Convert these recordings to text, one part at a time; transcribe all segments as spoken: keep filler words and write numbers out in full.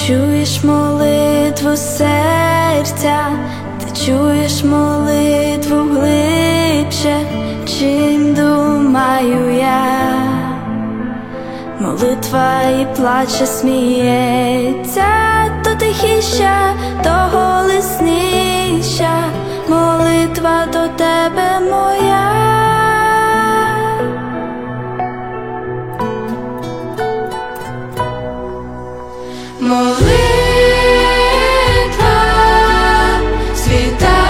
чуєш молитву серця, ти чуєш молитву глибше, чим думаю я. Молитва і плаче, сміється, то тихіша, то голосніша, молитва до тебе моя. Молитва світанка,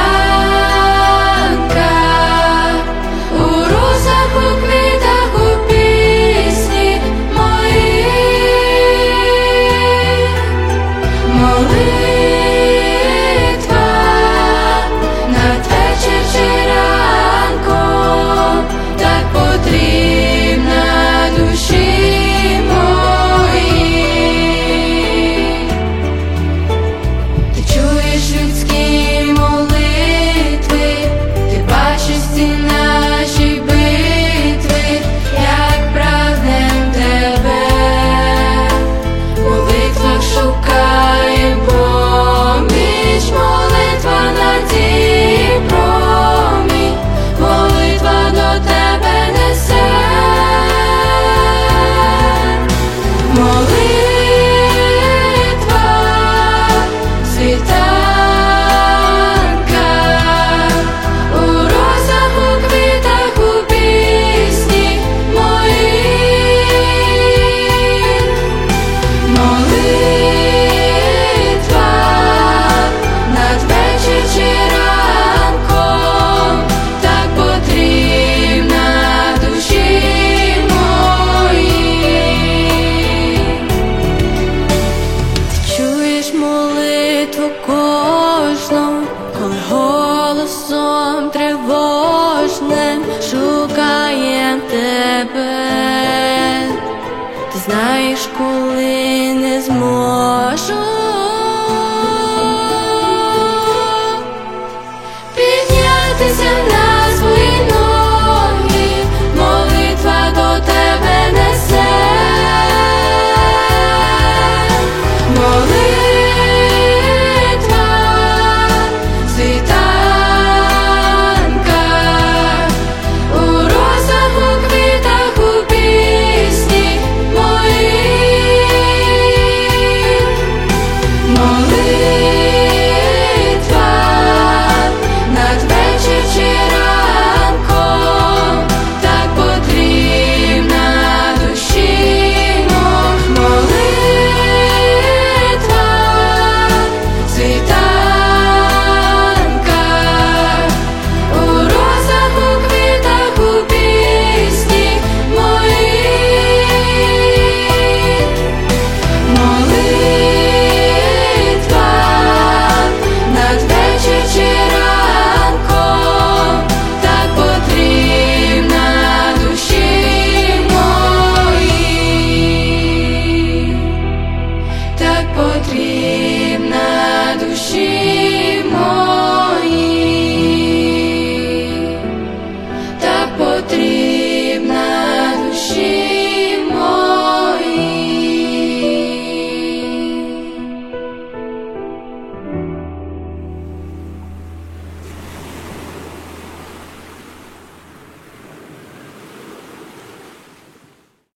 у росах, у квітах, у пісні мої. Молитва надвечір чи ранком, так потрібна душі. Кожну, коли голосом тривожним шукаєм тебе, ти знаєш, коли